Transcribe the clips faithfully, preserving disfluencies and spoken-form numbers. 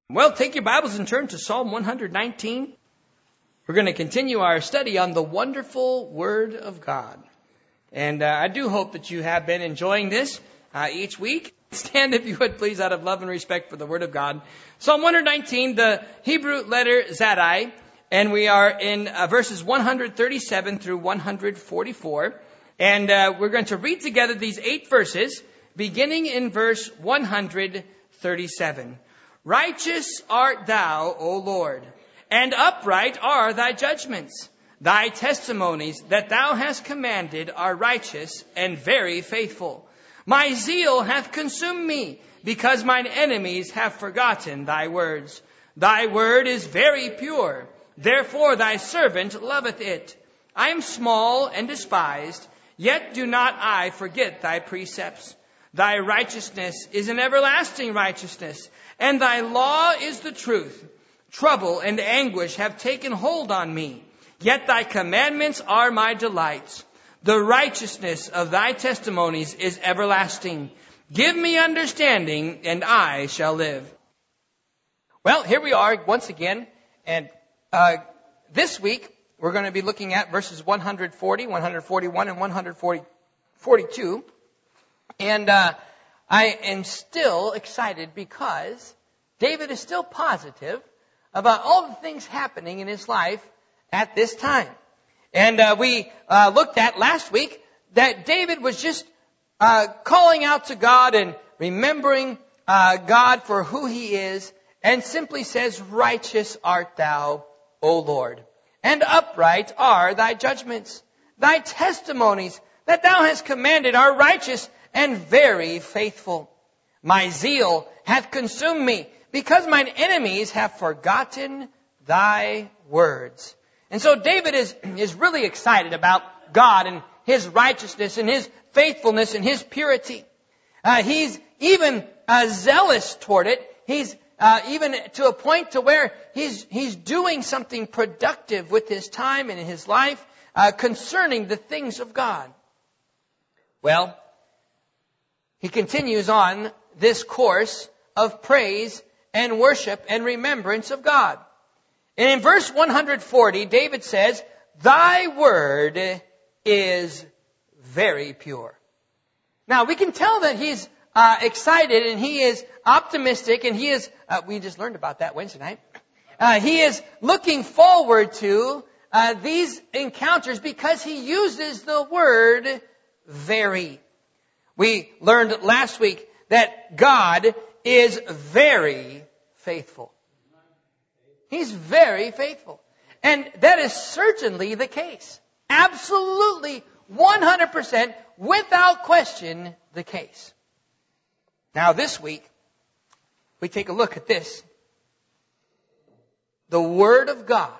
Well, take your Bibles and turn to Psalm one nineteen. We're going to continue our study on the wonderful Word of God. And uh, I do hope that you have been enjoying this uh, each week. Stand, if you would, please, out of love and respect for the Word of God. Psalm one nineteen, the Hebrew letter Zadai, and we are in uh, verses one thirty-seven through one forty-four. And uh, we're going to read together these eight verses, beginning in verse one thirty-seven. Righteous art thou, O Lord, and upright are thy judgments. Thy testimonies that thou hast commanded are righteous and very faithful. My zeal hath consumed me, because mine enemies have forgotten thy words. Thy word is very pure, therefore thy servant loveth it. I am small and despised, yet do not I forget thy precepts. Thy righteousness is an everlasting righteousness, and thy law is the truth. Trouble and anguish have taken hold on me, yet thy commandments are my delights. The righteousness of thy testimonies is everlasting. Give me understanding, and I shall live. Well, here we are once again, and uh, this week we're going to be looking at verses one forty, one forty-one, and one forty-two. And uh, I am still excited because David is still positive about all the things happening in his life at this time. And uh, we uh, looked at last week that David was just uh, calling out to God and remembering uh, God for who he is, and simply says, righteous art thou, O Lord, and upright are thy judgments. Thy testimonies that thou hast commanded are righteous and very faithful. My zeal hath consumed me, because mine enemies have forgotten thy words. And so David is, is really excited about God and his righteousness and his faithfulness and his purity. Uh, he's even uh, zealous toward it. He's uh, even to a point to where he's he's doing something productive with his time and his life uh, concerning the things of God. Well, he continues on this course of praise and worship and remembrance of God. And in verse one forty, David says, thy word is very pure. Now, we can tell that he's uh, excited and he is optimistic, and he is, uh, we just learned about that Wednesday night. Uh, he is looking forward to uh, these encounters because he uses the word very. We learned last week that God is very faithful. He's very faithful. And that is certainly the case. Absolutely, one hundred percent, without question, the case. Now this week, we take a look at this. The Word of God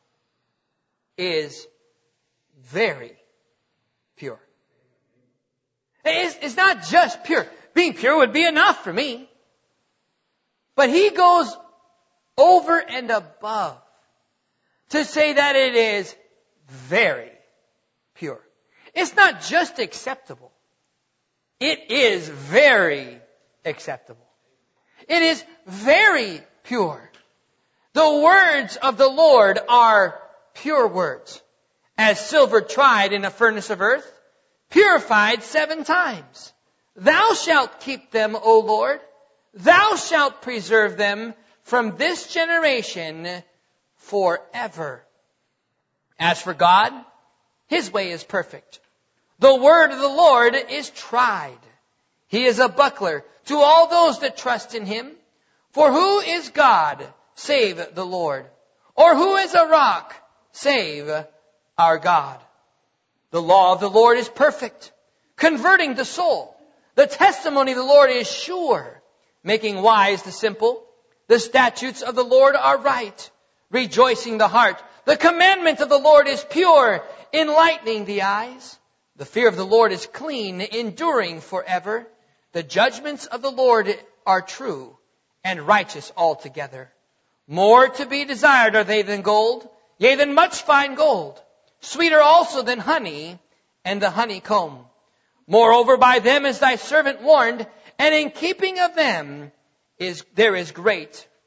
is very pure. It's, it's not just pure. Being pure would be enough for me. But he goes over and above to say that it is very pure. It's not just acceptable. It is very acceptable. It is very pure. The words of the Lord are pure words, as silver tried in a furnace of earth, purified seven times. Thou shalt keep them, O Lord. Thou shalt preserve them from this generation forever. As for God, his way is perfect. The word of the Lord is tried. He is a buckler to all those that trust in him. For who is God save the Lord? Or who is a rock save our God? The law of the Lord is perfect, converting the soul. The testimony of the Lord is sure, making wise the simple. The statutes of the Lord are right, rejoicing the heart. The commandment of the Lord is pure, enlightening the eyes. The fear of the Lord is clean, enduring forever. The judgments of the Lord are true and righteous altogether. More to be desired are they than gold, yea, than much fine gold. Sweeter also than honey and the honeycomb. Moreover, by them is thy servant warned, and in keeping of them is there is great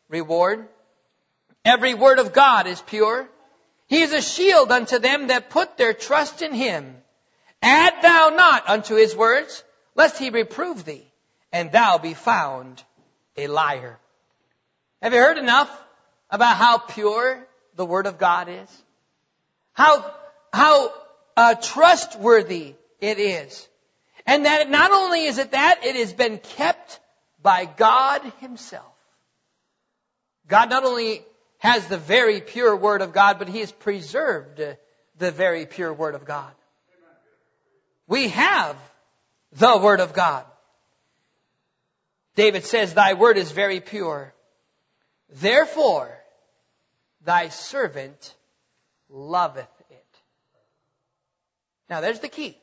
reward. Every word of God is pure. He is a shield unto them that put their trust in him. Add thou not unto his words, lest he reprove thee, and thou be found a liar. Have you heard enough about how pure the word of God is? How, how uh, trustworthy it is. And that not only is it that, it has been kept by God himself. God not only has the very pure word of God, but he has preserved the very pure word of God. We have the word of God. David says, thy word is very pure. Therefore, thy servant loveth it. Now, there's the key.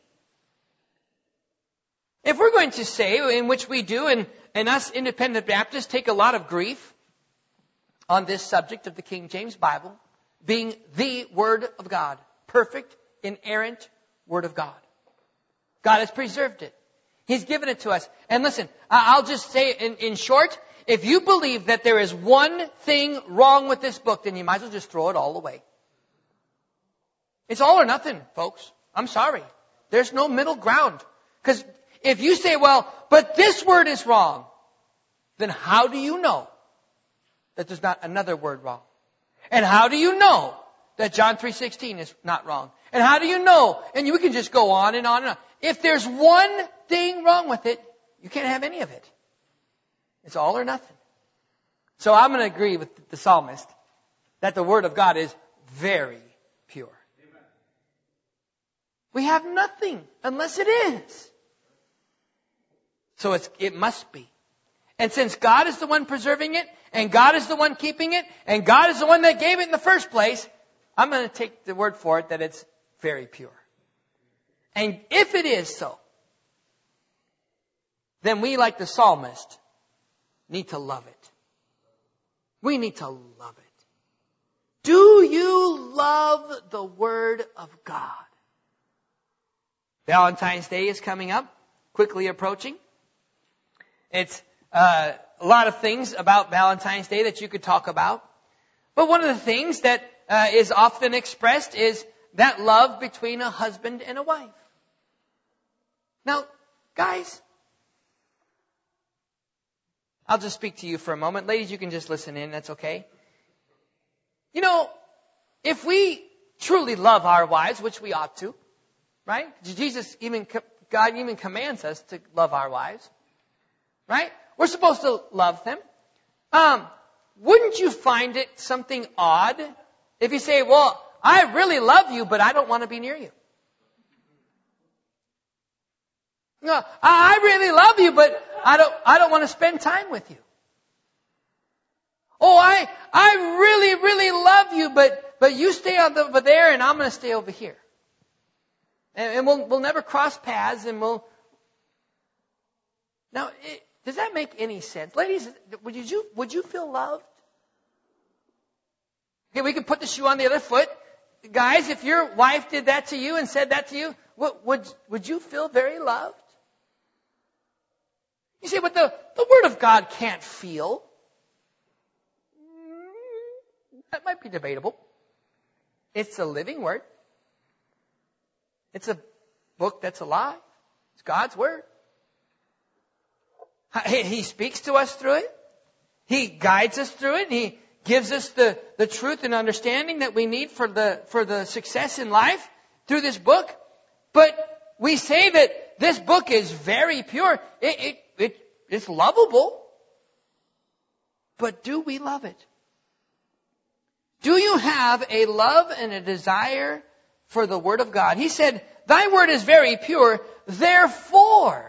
If we're going to say, in which we do, and, and us independent Baptists take a lot of grief on this subject of the King James Bible being the Word of God, perfect, inerrant Word of God. God has preserved it. He's given it to us. And listen, I'll just say in, in short, if you believe that there is one thing wrong with this book, then you might as well just throw it all away. It's all or nothing, folks. I'm sorry. There's no middle ground. Because if you say, well, but this word is wrong, then how do you know that there's not another word wrong? And how do you know that John three sixteen is not wrong? And how do you know? And we can just go on and on and on. If there's one thing wrong with it, you can't have any of it. It's all or nothing. So I'm going to agree with the psalmist that the Word of God is very pure. Amen. We have nothing unless it is. So it's, it must be. And since God is the one preserving it, and God is the one keeping it, and God is the one that gave it in the first place, I'm going to take the word for it that it's very pure. And if it is so, then we, like the psalmist, need to love it. We need to love it. Do you love the Word of God? Valentine's Day is coming up, quickly approaching. It's uh, a lot of things about Valentine's Day that you could talk about. But one of the things that uh, is often expressed is that love between a husband and a wife. Now, guys, I'll just speak to you for a moment. Ladies, you can just listen in. That's okay. You know, if we truly love our wives, which we ought to, right? Jesus even, God even commands us to love our wives, right? We're supposed to love them. Um, wouldn't you find it something odd if you say, well, I really love you, but I don't want to be near you? No, I really love you, but I don't, I don't want to spend time with you. Oh, I, I really, really love you, but, but you stay over there and I'm going to stay over here. And, and we'll, we'll never cross paths and we'll, now, it, does that make any sense? Ladies, would you, would you feel loved? Okay, we could put the shoe on the other foot. Guys, if your wife did that to you and said that to you, what, would, would you feel very loved? You say, but the, the Word of God can't feel. That might be debatable. It's a living Word. It's a book that's alive. It's God's Word. He speaks to us through it. He guides us through it. He gives us the, the truth and understanding that we need for the, for the success in life through this book. But we say that this book is very pure. It, it, it, it's lovable. But do we love it? Do you have a love and a desire for the Word of God? He said, thy word is very pure, therefore,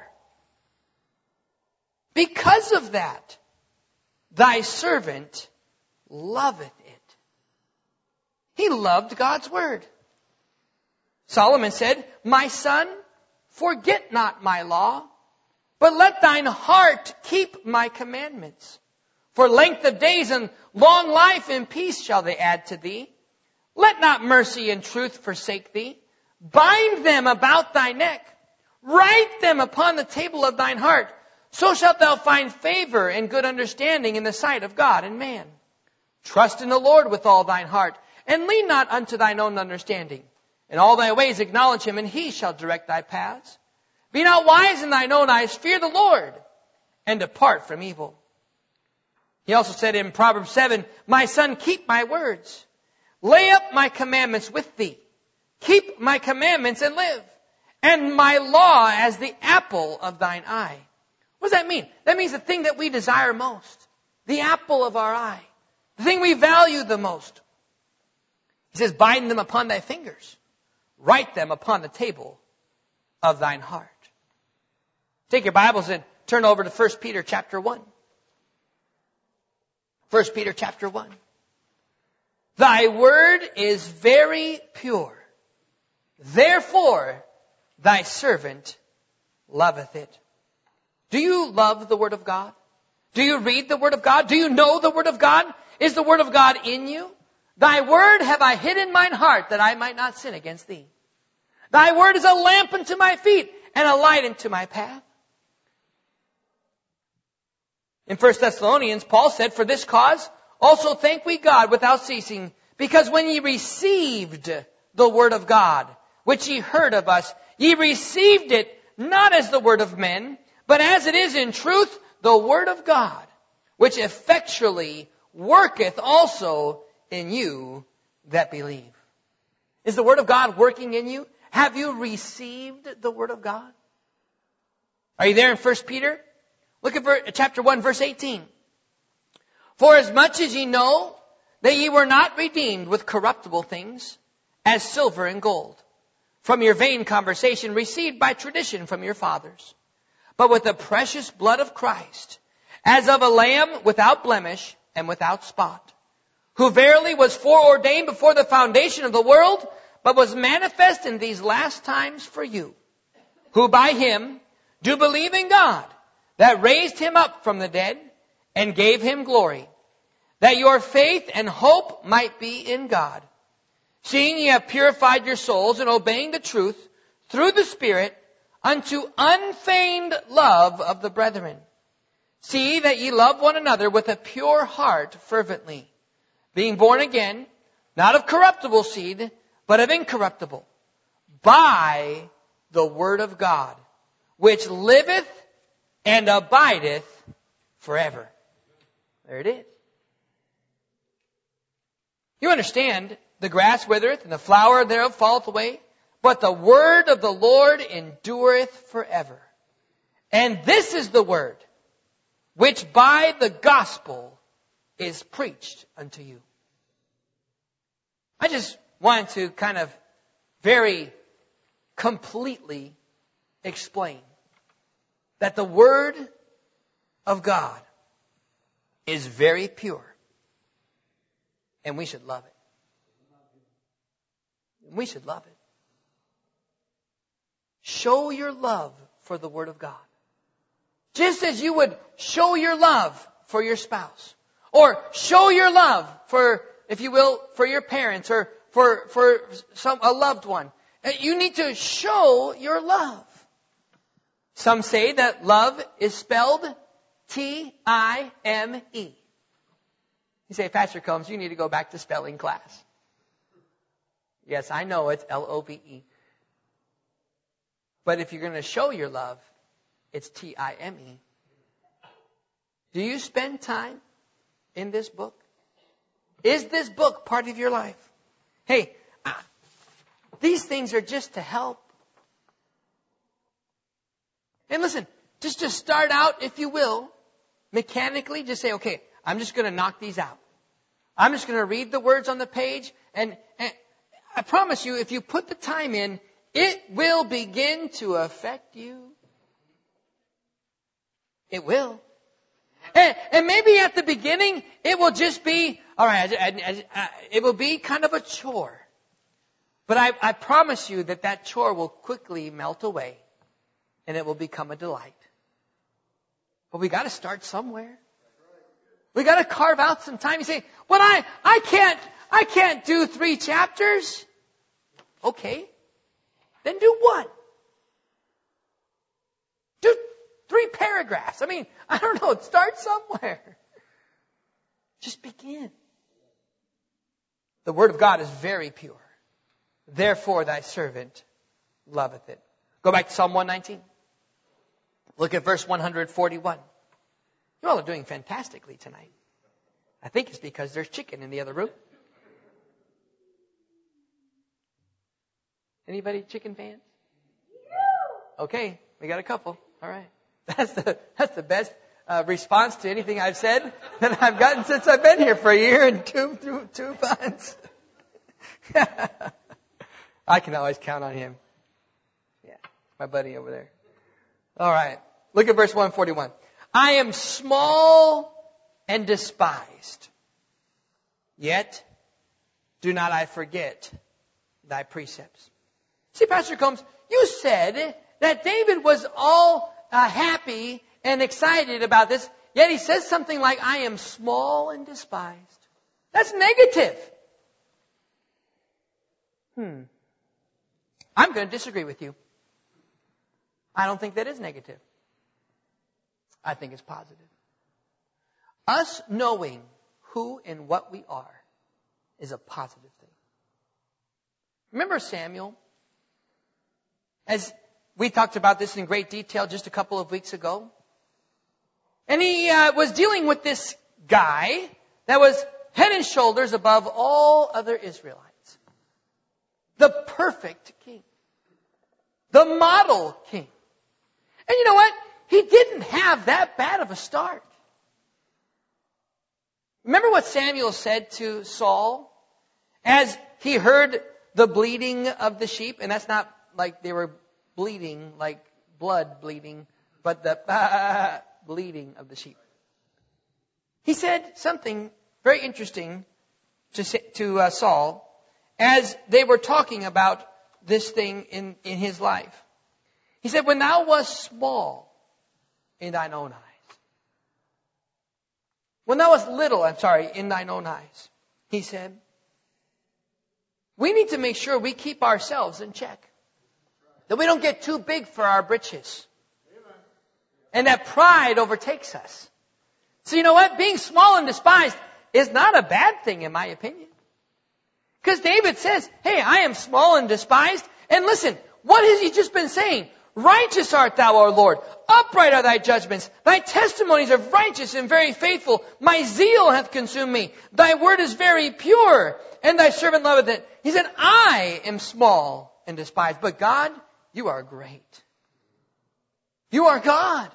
because of that, thy servant loveth it. He loved God's Word. Solomon said, my son, forget not my law, but let thine heart keep my commandments. For length of days and long life and peace shall they add to thee. Let not mercy and truth forsake thee. Bind them about thy neck. Write them upon the table of thine heart. so shalt thou find favor and good understanding in the sight of God and man. Trust in the Lord with all thine heart, and lean not unto thine own understanding. In all thy ways acknowledge him, and he shall direct thy paths. Be not wise in thine own eyes, fear the Lord, and depart from evil. He also said in Proverbs seven, my son, keep my words. Lay up my commandments with thee. Keep my commandments and live, and my law as the apple of thine eye. What does that mean? That means the thing that we desire most. The apple of our eye. The thing we value the most. He says, bind them upon thy fingers. Write them upon the table of thine heart. Take your Bibles and turn over to First Peter chapter one. First Peter chapter one. Thy word is very pure. Therefore, thy servant loveth it. Do you love the Word of God? Do you read the Word of God? Do you know the Word of God? Is the Word of God in you? Thy word have I hid in mine heart, that I might not sin against thee. Thy word is a lamp unto my feet, and a light unto my path. In First Thessalonians, Paul said, for this cause also thank we God without ceasing, because when ye received the word of God, which ye heard of us, ye received it not as the word of men, but as it is in truth the word of God, which effectually worketh also in you that believe. Is the word of God working in you? Have you received the word of God? Are you there in First Peter? Look at ver- chapter one, verse eighteen. For as much as ye know that ye were not redeemed with corruptible things, as silver and gold, from your vain conversation received by tradition from your fathers, but with the precious blood of Christ, as of a lamb without blemish and without spot, who verily was foreordained before the foundation of the world, but was manifest in these last times for you, who by him do believe in God, that raised him up from the dead and gave him glory, that your faith and hope might be in God. Seeing ye have purified your souls in obeying the truth through the Spirit unto unfeigned love of the brethren. See that ye love one another with a pure heart fervently, being born again, not of corruptible seed, but of incorruptible, by the word of God, which liveth and abideth forever. There it is. You understand, the grass withereth, and the flower thereof falleth away, but the word of the Lord endureth forever. And this is the word which by the gospel is preached unto you. I just wanted to kind of very completely explain that the word of God is very pure, and we should love it. We should love it. Show your love for the Word of God. Just as you would show your love for your spouse. Or show your love for, if you will, for your parents or for, for some, a loved one. You need to show your love. Some say that love is spelled T I M E. You say, Pastor Combs, you need to go back to spelling class. Yes, I know it's L O V E. But if you're going to show your love, it's T I M E. Do you spend time in this book? Is this book part of your life? Hey, uh, these things are just to help. And listen, just to start out, if you will, mechanically, just say, okay, I'm just going to knock these out. I'm just going to read the words on the page. And, and I promise you, if you put the time in, it will begin to affect you. It will. And, and maybe at the beginning, it will just be, all right, I, I, I, it will be kind of a chore. But I, I promise you that that chore will quickly melt away, and it will become a delight. But we got to start somewhere. We got to carve out some time. You say, "Well, I, I can't, I can't do three chapters." Okay, then do one. Do Three paragraphs. I mean, I don't know. Start somewhere. Just begin. The word of God is very pure. Therefore thy servant loveth it. Go back to Psalm one nineteen. Look at verse one forty-one. You all are doing fantastically tonight. I think it's because there's chicken in the other room. Anybody chicken fans? Okay, we got a couple. All right. That's the that's the best uh, response to anything I've said that I've gotten since I've been here for a year and two two, two months. I can always count on him. Yeah, my buddy over there. All right. Look at verse one forty-one. I am small and despised, yet do not I forget thy precepts. See, Pastor Combs, you said that David was all uh, happy and excited about this, yet he says something like, I am small and despised. That's negative. Hmm. I'm going to disagree with you. I don't think that is negative. I think it's positive. Us knowing who and what we are is a positive thing. Remember Samuel? As we talked about this in great detail just a couple of weeks ago. And he uh, was dealing with this guy that was head and shoulders above all other Israelites. The perfect king. The model king. And you know what? He didn't have that bad of a start. Remember what Samuel said to Saul as he heard the bleating of the sheep? And that's not like they were bleeding, like blood bleeding, but the uh, bleeding of the sheep. He said something very interesting to, to uh, Saul as they were talking about this thing in, in his life. He said, when thou wast small in thine own eyes. When thou wast little, I'm sorry, in thine own eyes. He said, we need to make sure we keep ourselves in check. That we don't get too big for our britches. And that pride overtakes us. So you know what? Being small and despised is not a bad thing in my opinion. Because David says, hey, I am small and despised. And listen, what has he just been saying? Righteous art thou, O Lord. Upright are thy judgments. Thy testimonies are righteous and very faithful. My zeal hath consumed me. Thy word is very pure, and thy servant loveth it. He said, I am small and despised. But God, you are great. You are God.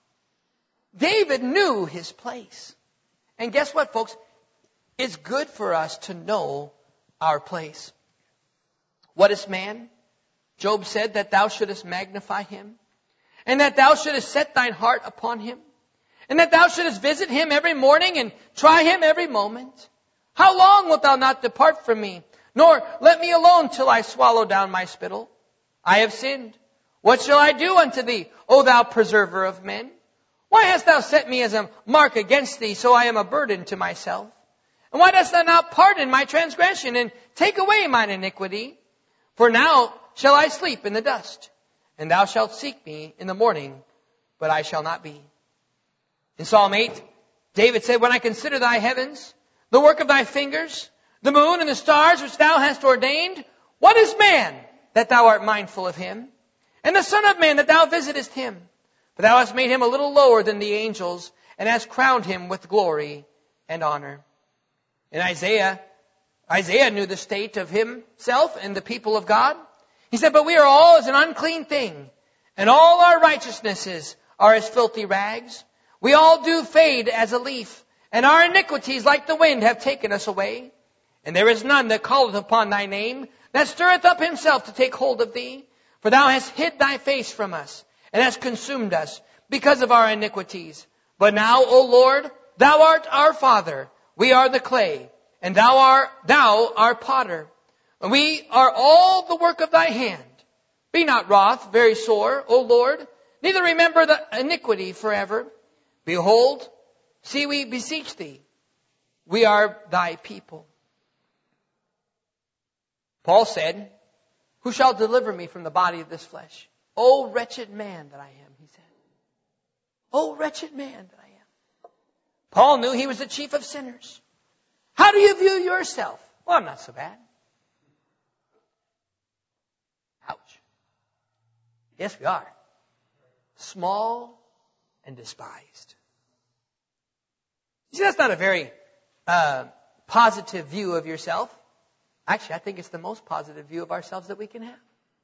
David knew his place. And guess what, folks? It's good for us to know our place. What is man? Job said that thou shouldest magnify him, and that thou shouldest set thine heart upon him, and that thou shouldest visit him every morning and try him every moment. How long wilt thou not depart from me, nor let me alone till I swallow down my spittle? I have sinned. What shall I do unto thee, O thou preserver of men? Why hast thou set me as a mark against thee, so I am a burden to myself? And why dost thou not pardon my transgression and take away mine iniquity? For now shall I sleep in the dust, and thou shalt seek me in the morning, but I shall not be. In Psalm eight, David said, when I consider thy heavens, the work of thy fingers, the moon and the stars which thou hast ordained, what is man that thou art mindful of him? And the son of man that thou visitest him? For thou hast made him a little lower than the angels, and hast crowned him with glory and honor. In Isaiah, Isaiah knew the state of himself and the people of God. He said, but we are all as an unclean thing, and all our righteousnesses are as filthy rags. We all do fade as a leaf, and our iniquities like the wind have taken us away. And there is none that calleth upon thy name, that stirreth up himself to take hold of thee. For thou hast hid thy face from us, and hast consumed us because of our iniquities. But now, O Lord, thou art our Father. We are the clay, and thou art thou our potter. And we are all the work of thy hand. Be not wroth, very sore, O Lord, neither remember the iniquity forever. Behold, see, we beseech thee, we are thy people. Paul said, who shall deliver me from the body of this flesh? O wretched man that I am, he said. Oh, wretched man that I am. Paul knew he was the chief of sinners. How do you view yourself? Well, I'm not so bad. Ouch. Yes, we are. Small and despised. See, that's not a very uh, positive view of yourself. Actually, I think it's the most positive view of ourselves that we can have.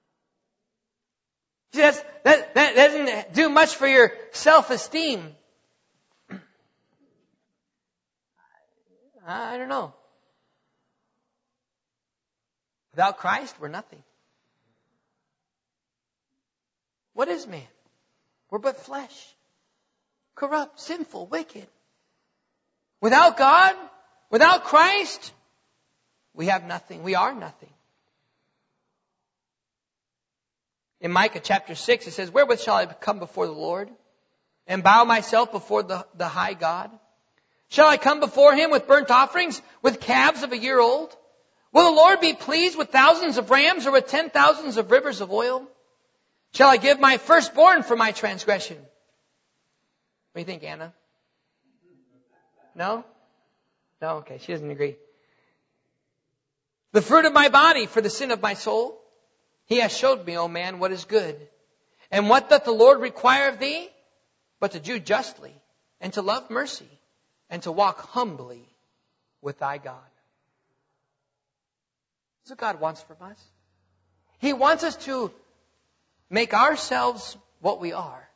See, that's, that, that doesn't do much for your self-esteem. I don't know. Without Christ, we're nothing. What is man? We're but flesh. Corrupt, sinful, wicked. Without God, without Christ, we have nothing. We are nothing. In Micah chapter six, it says, wherewith shall I come before the Lord and bow myself before the, the high God? Shall I come before him with burnt offerings, with calves of a year old? Will the Lord be pleased with thousands of rams or with ten thousands of rivers of oil? Shall I give my firstborn for my transgression? What do you think, Anna? No? No? Okay, she doesn't agree. The fruit of my body for the sin of my soul. He has showed me, O man, what is good. And what doth the Lord require of thee? But to do justly, and to love mercy, and to walk humbly with thy God. That's what God wants from us. He wants us to make ourselves what we are,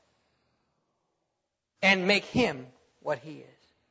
and make Him what He is.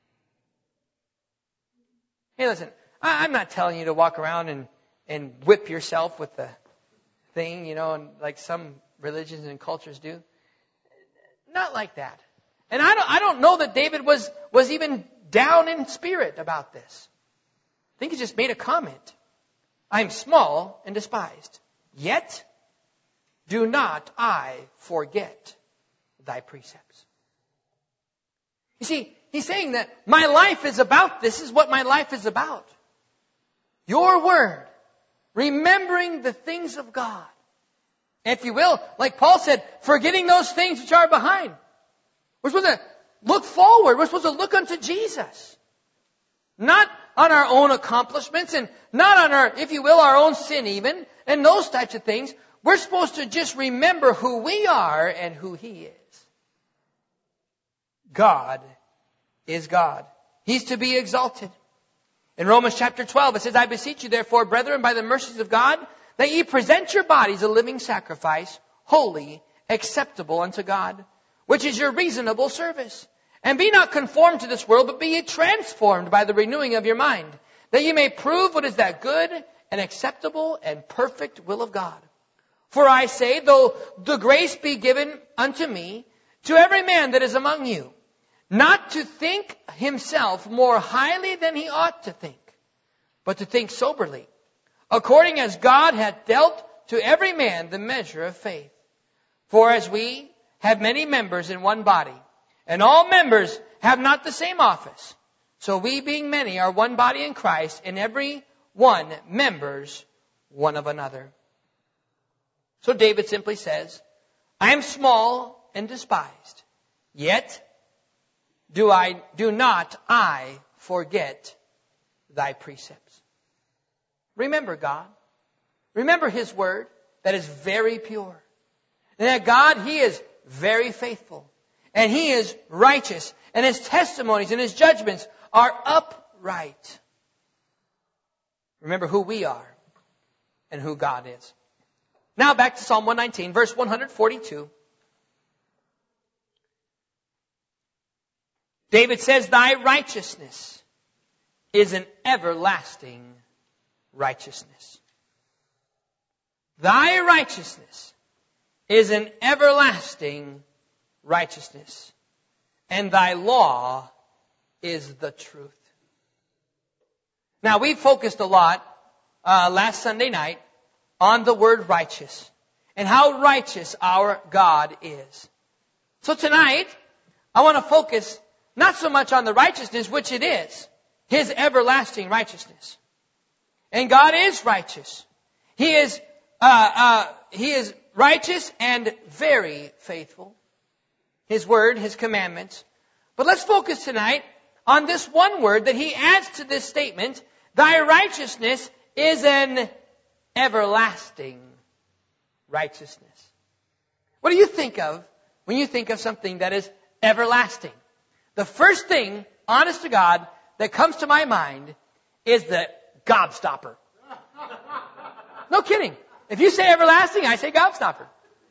Hey, listen, I'm not telling you to walk around and, and whip yourself with the thing, you know, and like some religions and cultures do. Not like that. And I don't, I don't know that David was, was even down in spirit about this. I think he just made a comment. I am small and despised, yet do not I forget thy precepts. You see, he's saying that my life is about, this is what my life is about. Your word. Remembering the things of God. If you will, like Paul said, forgetting those things which are behind. We're supposed to look forward. We're supposed to look unto Jesus. Not on our own accomplishments and not on our, if you will, our own sin even, and those types of things. We're supposed to just remember who we are and who He is. God is God. He's to be exalted. In Romans chapter twelve, it says, I beseech you therefore, brethren, by the mercies of God, that ye present your bodies a living sacrifice, holy, acceptable unto God, which is your reasonable service. And be not conformed to this world, but be ye transformed by the renewing of your mind, that ye may prove what is that good and acceptable and perfect will of God. For I say, though the grace be given unto me, to every man that is among you, not to think himself more highly than he ought to think, but to think soberly, according as God hath dealt to every man the measure of faith. For as we have many members in one body, and all members have not the same office, so we being many are one body in Christ, and every one members one of another. So David simply says, I am small and despised, yet do I do not I forget thy precepts. Remember God. Remember His word that is very pure. And that God, He is very faithful. And He is righteous. And His testimonies and His judgments are upright. Remember who we are and who God is. Now back to Psalm one nineteen, verse one forty-two. David says, thy righteousness is an everlasting righteousness. Thy righteousness is an everlasting righteousness. And thy law is the truth. Now we focused a lot uh, last Sunday night on the word righteous and how righteous our God is. So tonight, I want to focus not so much on the righteousness, which it is, His everlasting righteousness. And God is righteous. He is, uh, uh, He is righteous and very faithful. His word, His commandments. But let's focus tonight on this one word that He adds to this statement. Thy righteousness is an everlasting righteousness. What do you think of when you think of something that is everlasting? The first thing, honest to God, that comes to my mind is the gobstopper. No kidding. If you say everlasting, I say gobstopper.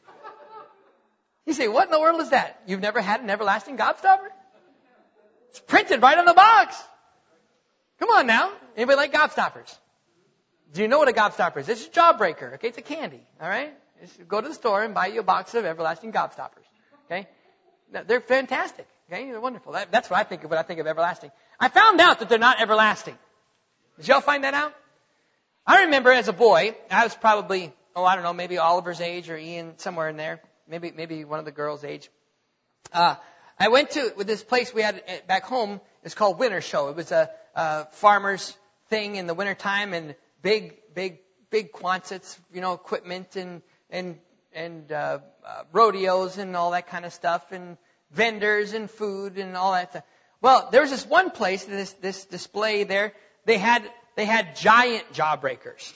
You say, what in the world is that? You've never had an everlasting gobstopper? It's printed right on the box. Come on now. Anybody like gobstoppers? Do you know what a gobstopper is? It's a jawbreaker. Okay, it's a candy. All right? Just go to the store and buy you a box of everlasting gobstoppers. Okay? They're fantastic. Okay? They're wonderful. That, that's what I think of when I think of everlasting. I found out that they're not everlasting. Did y'all find that out? I remember as a boy, I was probably, oh, I don't know, maybe Oliver's age or Ian, somewhere in there. Maybe, maybe one of the girls' age. Uh, I went to with this place we had back home. It's called Winter Show. It was a, a farmer's thing in the wintertime, and big, big, big quantities, you know, equipment and and and uh, uh, rodeos and all that kind of stuff, and vendors and food and all that stuff. Well, there was this one place, this this display there. They had they had giant jawbreakers.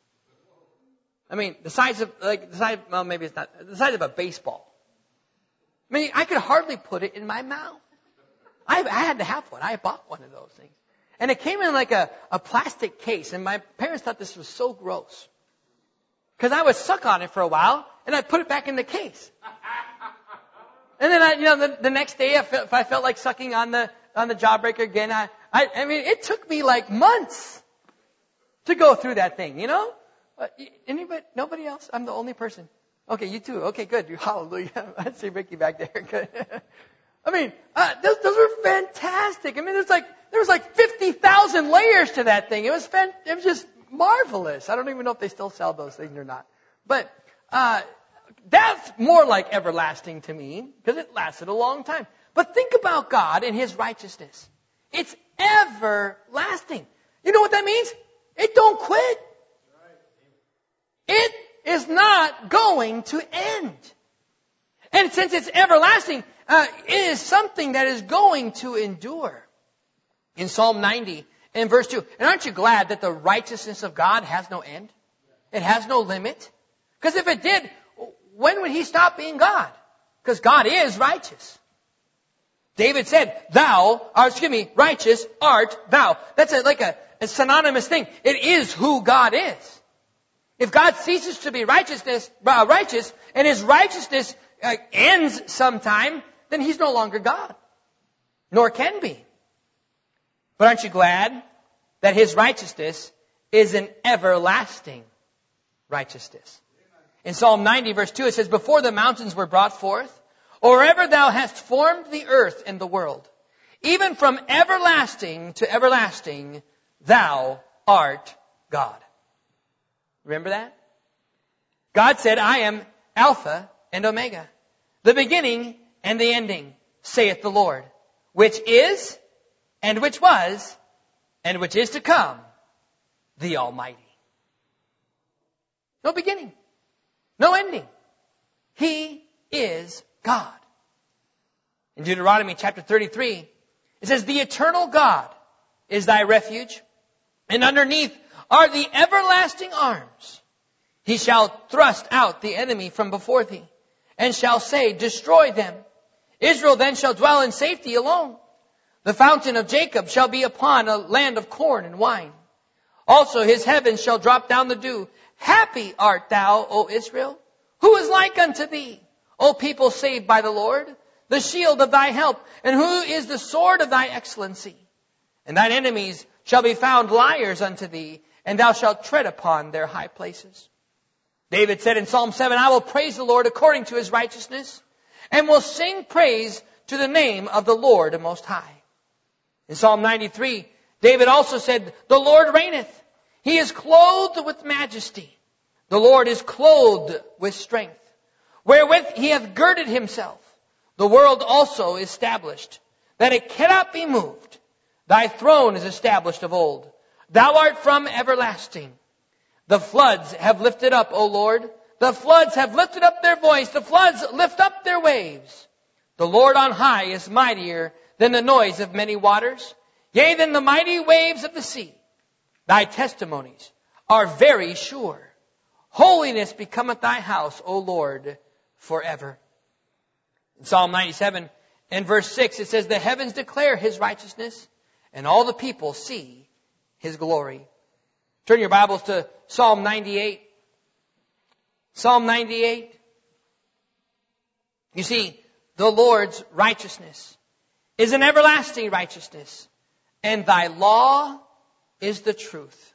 I mean, the size of like the size. Well, maybe it's not the size of a baseball. I mean, I could hardly put it in my mouth. I, I had to have one. I bought one of those things. And it came in like a, a plastic case. And my parents thought this was so gross. Because I would suck on it for a while, and I'd put it back in the case. And then, I, you know, the, the next day, if I felt like sucking on the on the jawbreaker again, I, I, I mean, it took me like months to go through that thing, you know? Uh, anybody? Nobody else? I'm the only person. Okay, you too. Okay, good. Hallelujah. I see Ricky back there. Good. I mean, uh, those, those were fantastic. I mean, there's like there was like fifty thousand layers to that thing. It was fan, it was just marvelous. I don't even know if they still sell those things or not. But uh, that's more like everlasting to me because it lasted a long time. But think about God and His righteousness. It's everlasting. You know what that means? It don't quit. It is not going to end. And since it's everlasting, uh, it is something that is going to endure. In Psalm ninety, in verse two, and aren't you glad that the righteousness of God has no end? It has no limit. Because if it did, when would He stop being God? Because God is righteous. David said, thou, or excuse me, righteous art thou. That's a, like a, a synonymous thing. It is who God is. If God ceases to be righteousness, uh, righteous, and His righteousness uh, ends sometime, then He's no longer God. Nor can be. But aren't you glad that His righteousness is an everlasting righteousness? In Psalm ninety, verse two, it says, before the mountains were brought forth, or ever thou hast formed the earth and the world, even from everlasting to everlasting, thou art God. Remember that? God said, I am Alpha and Omega, the beginning and the ending, saith the Lord, which is, and which was, and which is to come, the Almighty. No beginning, no ending. He is God. In Deuteronomy chapter thirty-three, it says, the eternal God is thy refuge, and underneath are the everlasting arms. He shall thrust out the enemy from before thee, and shall say, destroy them. Israel then shall dwell in safety alone. The fountain of Jacob shall be upon a land of corn and wine. Also his heavens shall drop down the dew. Happy art thou, O Israel. Who is like unto thee, O people saved by the Lord? The shield of thy help, and who is the sword of thy excellency? And thine enemies shall be found liars unto thee, and thou shalt tread upon their high places. David said in Psalm seven, I will praise the Lord according to His righteousness, and will sing praise to the name of the Lord Most High. In Psalm ninety-three, David also said, the Lord reigneth. He is clothed with majesty. The Lord is clothed with strength, wherewith He hath girded Himself. The world also is established, that it cannot be moved. Thy throne is established of old. Thou art from everlasting. The floods have lifted up, O Lord. The floods have lifted up their voice. The floods lift up their waves. The Lord on high is mightier than the noise of many waters, yea, than the mighty waves of the sea. Thy testimonies are very sure. Holiness becometh thy house, O Lord, forever. In Psalm ninety-seven and verse six, it says, the heavens declare his righteousness, and all the people see his glory. Turn your Bibles to Psalm ninety-eight. Psalm ninety-eight. You see, the Lord's righteousness is an everlasting righteousness, and thy law is the truth.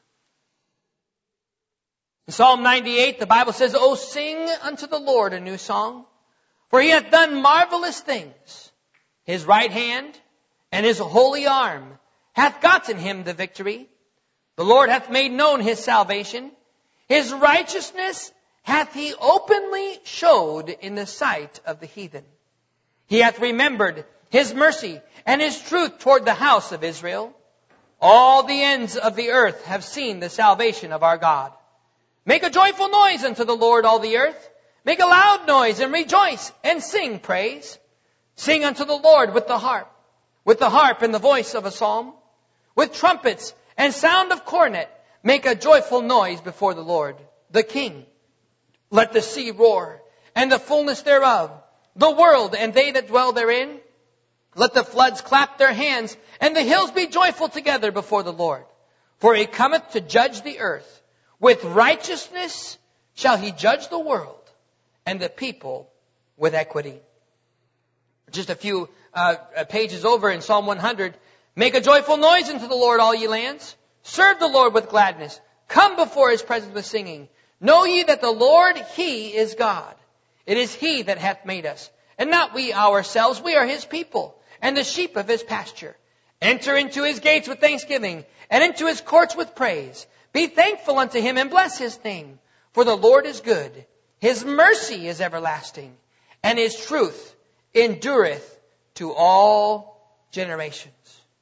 In Psalm ninety-eight, the Bible says, O sing unto the Lord a new song, for he hath done marvelous things. His right hand and his holy arm hath gotten him the victory. The Lord hath made known his salvation. His righteousness hath he openly showed in the sight of the heathen. He hath remembered his mercy and his truth toward the house of Israel. All the ends of the earth have seen the salvation of our God. Make a joyful noise unto the Lord, all the earth. Make a loud noise and rejoice and sing praise. Sing unto the Lord with the harp, with the harp and the voice of a psalm, with trumpets and sound of cornet. Make a joyful noise before the Lord, the King. Let the sea roar, and the fullness thereof, the world and they that dwell therein. Let the floods clap their hands, and the hills be joyful together before the Lord. For he cometh to judge the earth. With righteousness shall he judge the world, and the people with equity. Just a few uh, pages over in Psalm one hundred. Make a joyful noise unto the Lord, all ye lands. Serve the Lord with gladness. Come before his presence with singing. Know ye that the Lord, he is God. It is he that hath made us, and not we ourselves. We are his people, and the sheep of his pasture. Enter into his gates with thanksgiving, and into his courts with praise. Be thankful unto him, and bless his name. For the Lord is good. His mercy is everlasting, and his truth endureth to all generations.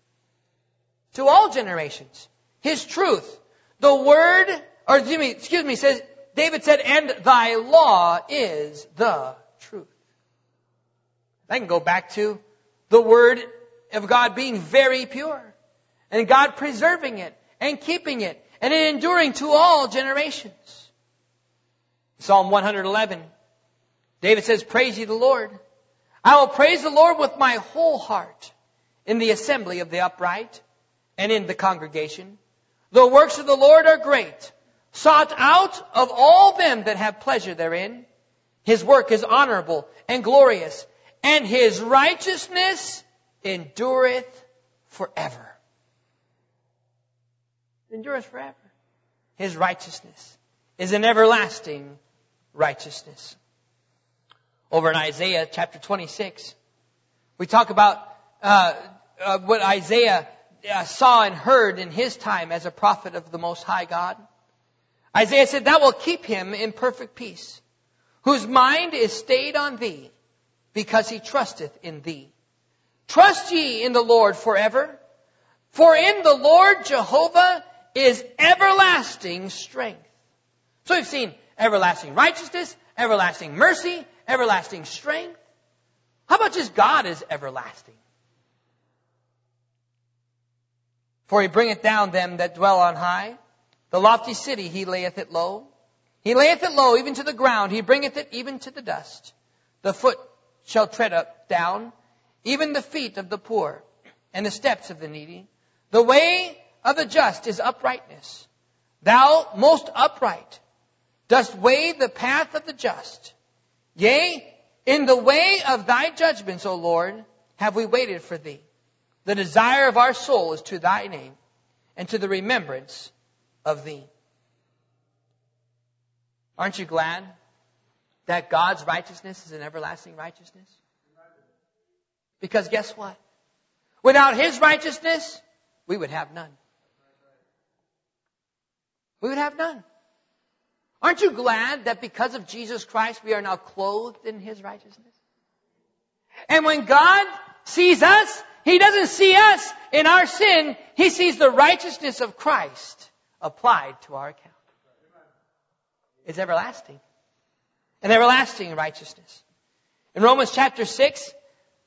To all generations. His truth. The word, or excuse me, excuse me, says, David said, and thy law is the truth. I can go back to the word of God being very pure, and God preserving it, and keeping it, and it enduring to all generations. Psalm one eleven, David says, praise ye the Lord. I will praise the Lord with my whole heart in the assembly of the upright and in the congregation. The works of the Lord are great, sought out of all them that have pleasure therein. His work is honorable and glorious, and his righteousness endureth forever. Endureth forever. His righteousness is an everlasting righteousness. Over in Isaiah chapter twenty-six, we talk about uh, uh, what Isaiah uh, saw and heard in his time as a prophet of the Most High God. Isaiah said, thou wilt keep him in perfect peace, whose mind is stayed on thee, because he trusteth in thee. Trust ye in the Lord forever, for in the Lord Jehovah is everlasting strength. So we've seen everlasting righteousness, everlasting mercy, everlasting strength. How about just God is everlasting? For he bringeth down them that dwell on high. The lofty city he layeth it low. He layeth it low even to the ground. He bringeth it even to the dust. The foot shall tread up down, even the feet of the poor, and the steps of the needy. The way of the just is uprightness. Thou, most upright, dost weigh the path of the just. Yea, in the way of thy judgments, O Lord, have we waited for thee. The desire of our soul is to thy name, and to the remembrance of thee. Aren't you glad that God's righteousness is an everlasting righteousness? Because guess what? Without his righteousness, we would have none. We would have none. Aren't you glad that because of Jesus Christ, we are now clothed in his righteousness? And when God sees us, he doesn't see us in our sin. He sees the righteousness of Christ applied to our account. It's everlasting. An everlasting righteousness. In Romans chapter six,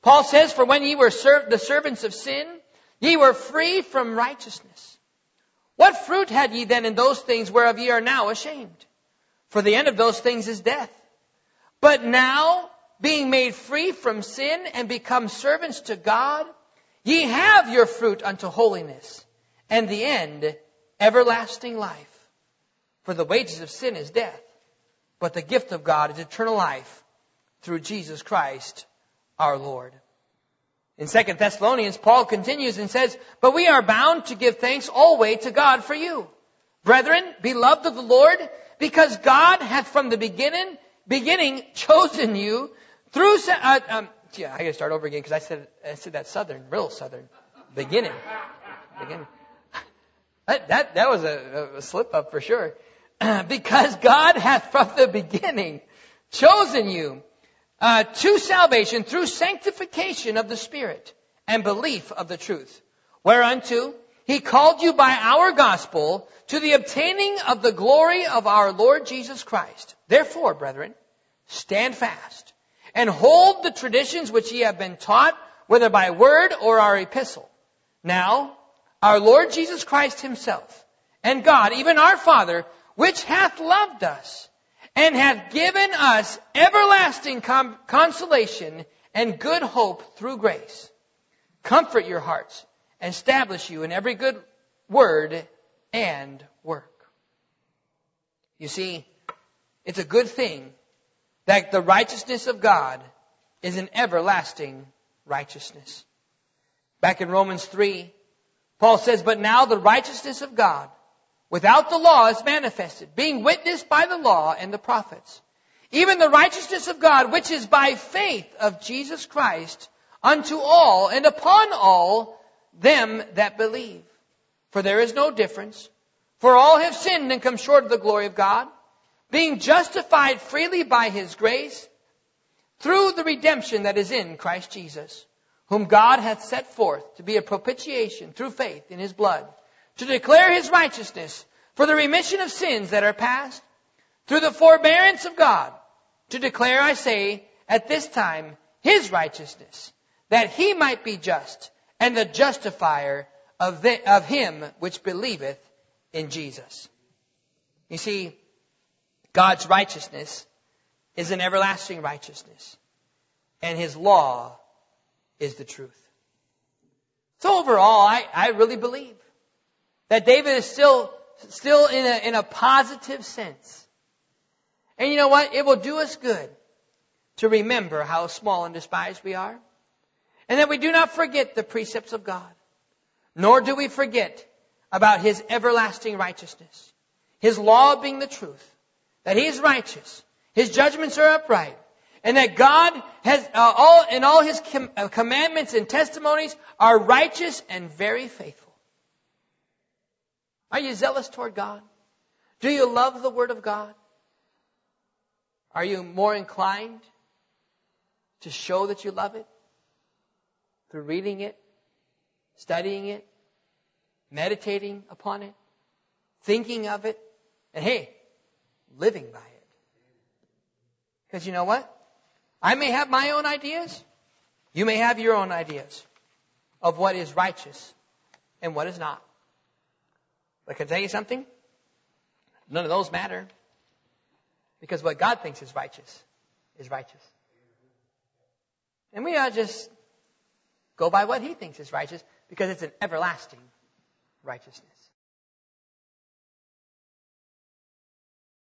Paul says, for when ye were serv- the servants of sin, ye were free from righteousness. What fruit had ye then in those things whereof ye are now ashamed? For the end of those things is death. But now, being made free from sin and become servants to God, ye have your fruit unto holiness, and the end, everlasting life. For the wages of sin is death, but the gift of God is eternal life through Jesus Christ our Lord. In Second Thessalonians, Paul continues and says, but we are bound to give thanks always to God for you, brethren, beloved of the Lord, because God hath from the beginning, beginning chosen you through, uh, um, yeah, I gotta start over again because I said, I said that southern, real southern, beginning, beginning. That, that, that was a, a slip up for sure. Because God hath from the beginning chosen you uh, to salvation through sanctification of the Spirit and belief of the truth, whereunto He called you by our gospel to the obtaining of the glory of our Lord Jesus Christ. Therefore, brethren, stand fast and hold the traditions which ye have been taught, whether by word or our epistle. Now, our Lord Jesus Christ Himself and God, even our Father, which hath loved us and hath given us everlasting com- consolation and good hope through grace, comfort your hearts and establish you in every good word and work. You see, it's a good thing that the righteousness of God is an everlasting righteousness. Back in Romans three, Paul says, but now the righteousness of God without the law is manifested, being witnessed by the law and the prophets, even the righteousness of God, which is by faith of Jesus Christ unto all and upon all them that believe. For there is no difference. For all have sinned and come short of the glory of God, being justified freely by His grace through the redemption that is in Christ Jesus, whom God hath set forth to be a propitiation through faith in His blood, to declare His righteousness for the remission of sins that are past, through the forbearance of God, to declare, I say, at this time, His righteousness, that He might be just and the justifier of, the, of him which believeth in Jesus. You see, God's righteousness is an everlasting righteousness, and His law is the truth. So overall, I, I really believe that David is still, still in a, in a positive sense. And you know what? It will do us good to remember how small and despised we are, and that we do not forget the precepts of God, nor do we forget about His everlasting righteousness, His law being the truth, that He is righteous, His judgments are upright, and that God has uh, all and all His com- uh, commandments and testimonies are righteous and very faithful. Are you zealous toward God? Do you love the Word of God? Are you more inclined to show that you love it through reading it, studying it, meditating upon it, thinking of it, and hey, living by it? Because you know what? I may have my own ideas. You may have your own ideas of what is righteous and what is not. But can I tell you something? None of those matter. Because what God thinks is righteous is righteous. And we ought to just go by what He thinks is righteous, because it's an everlasting righteousness.